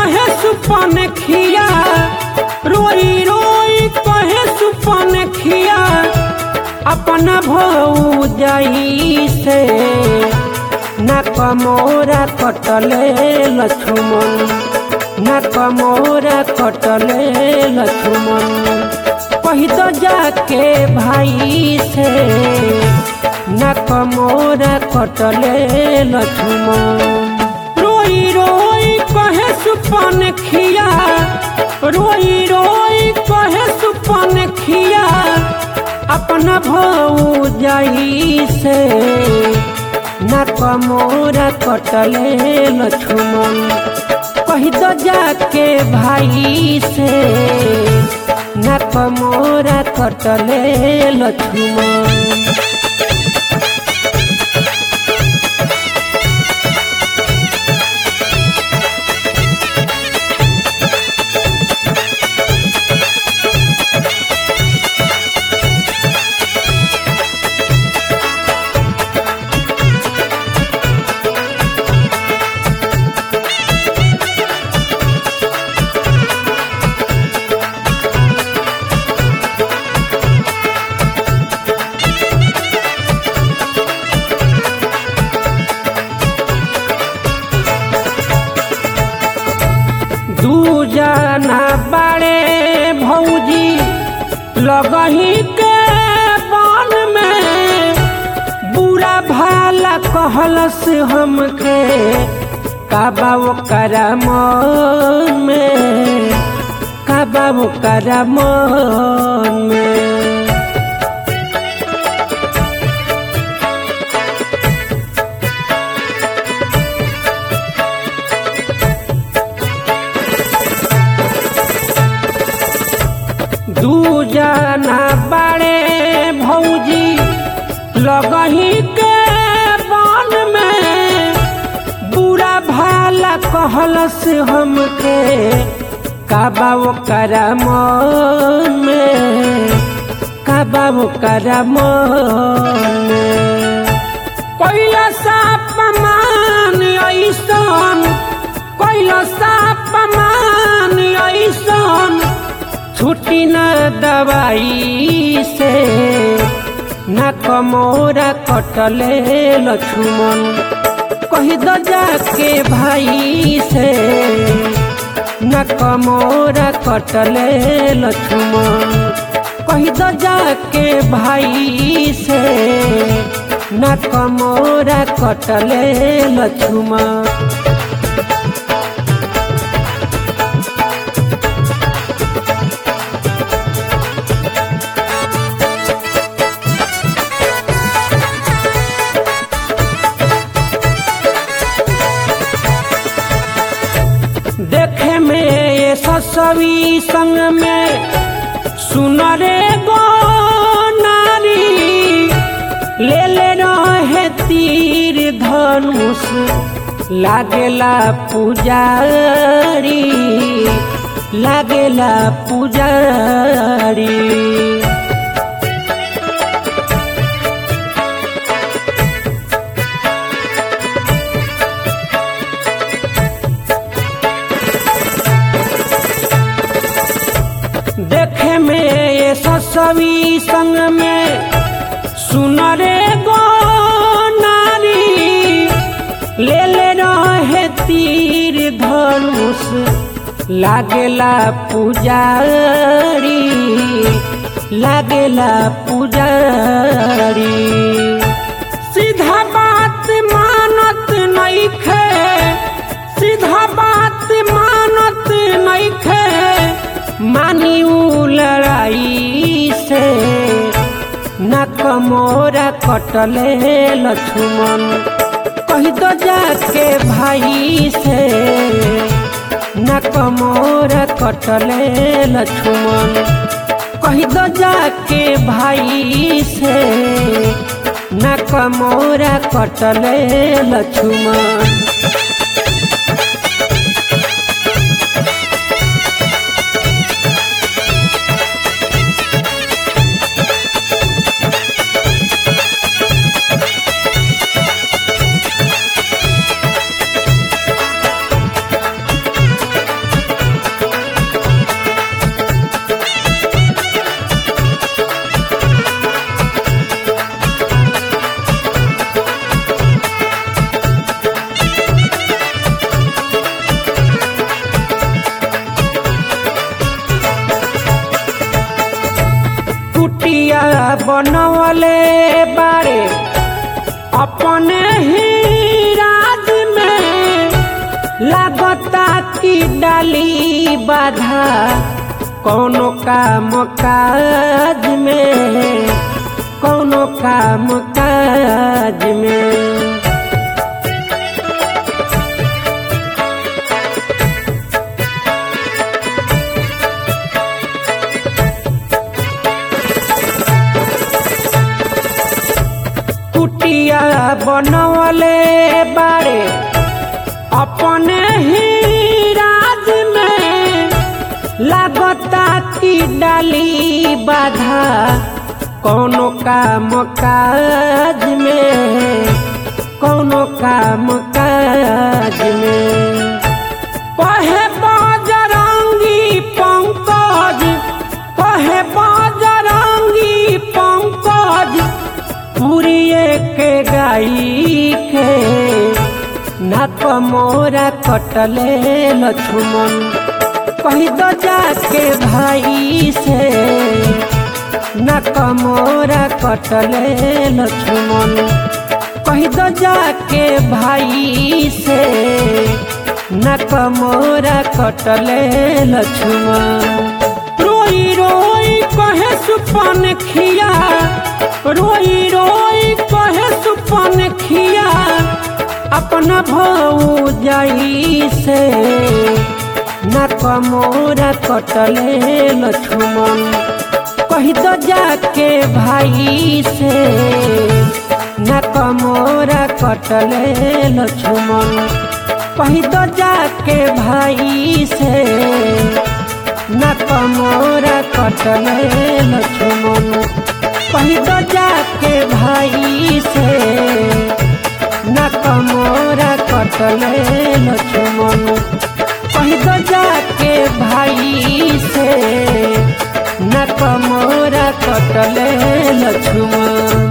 कहे सुपन खिया, रोई रोई कहे सुपन खिया, अपना भौजाई से ना कमोरा कटले लक्ष्मण, ना कमोरा कटले लक्ष्मण। कही तो जाके भाई से ना कमोरा कटले लक्ष्मण। रोई रोई कहे सुपन खिया, रोई रोई कहे सुपन खिया, अपना भौजाई से ना कमोरा कटले लक्ष्मण। कही तो जाके भाई से ना कमोरा कटले लक्ष्मण। दू जना बाड़े भौजी लगही के बन में, बुरा भाला कहलस हमके काबा ओकरा मन में, काबा ओकरा मन में। दू जना बाड़े भौजी लगही के बन में, बुरा भाला कहलस हमके काबा ओकरा मन में, काबा ओकरा मन में। कोइला साप मान ऐसन, कोइला साप मान ऐसन, छुट्टी न दवाई से ना कमोरा कटले लक्ष्मण। कही दो जाके भाई से ना कमोरा कटले लक्ष्मण। कही दो जाके भाई से ना कमोरा कटले लक्ष्मण। देखे में ये ससवी संग में सुनरे गो नारी, ले ले रहे तीर धनुष लागेला पुजारी, लागेला पुजारी। देखे में ये ससवी संग में सुनरे गो नारी, ले ले रहे तीर धनुष लागेला पुजारी, लागेला पुजारी। सीधा बात मानत नइखे, सीधा बात मानत नइखे, मानी उ लड़ाई से ना कमोरा कटले लक्ष्मण। कही दो जाके भाई से ना कमोरा कटले लक्ष्मण। कही दो जाके भाई से ना कमोरा कटले लक्ष्मण। बनवले बारे अपने ही राज में, लागता की डाली बाधा कौनो काम काज में, कौनो काम काज में। कुटिया बनवले बारे अपने ही राज में, लागता की डाली बाधा कौनो काम काज में, कौनो काम काज में। कहे बजरंगी पंकज, कहे बजरंगी पंकज, पुरिये के गाई के नाक मोरा कटले लक्ष्मण। कही दो जाके भाई से नाक मोरा कटले लक्ष्मण। कही दो जाके भाई से नाक मोरा कटले लक्ष्मण। रोई रोई कहे सुपन खिया, रोई रोई कहे सुपन खिया, अपना भौजाई से नाक मोरा कटले लक्ष्मण। कही दो जाके भाई से नाक मोरा कटले लक्ष्मण। कही दो जाके भाई से नाक मोरा कटले लक्ष्मण। कही दो जाके भाई से नाक मोरा कटले लक्ष्मण। कही दो जाके भाई से नाक मोरा कटले लक्ष्मण।